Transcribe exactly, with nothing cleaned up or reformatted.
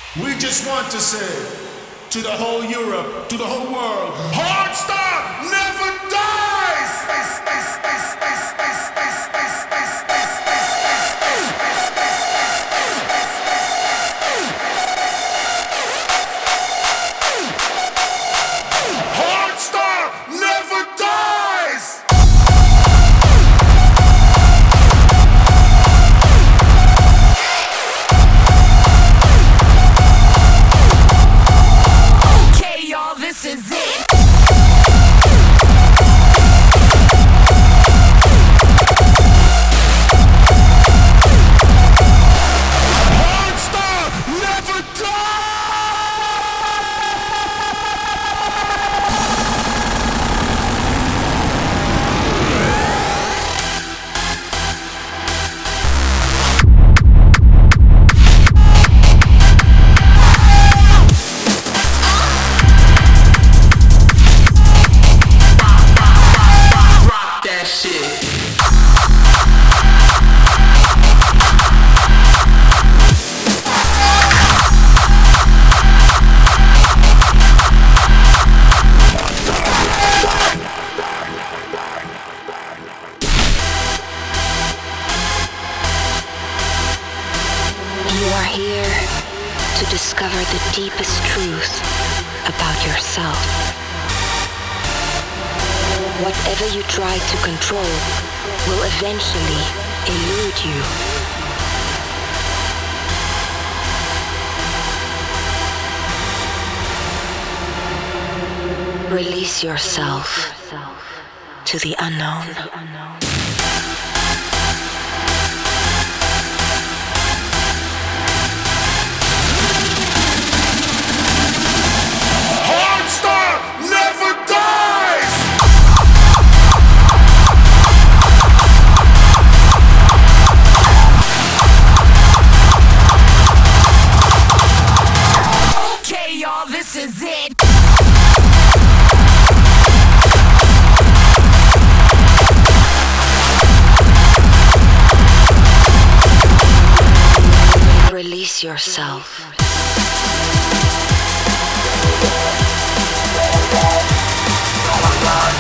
We just want to say to the whole Europe, to the whole world, Hardstar never dies! Hardstar never dies! Okay, y'all, this is it. Hardstar never dies! Rock that shit. You are here to discover the deepest truth about yourself. Whatever you try to control will eventually elude you. Release yourself to the unknown. Hardstar never dies! Okay, y'all, this is it. Release yourself. Release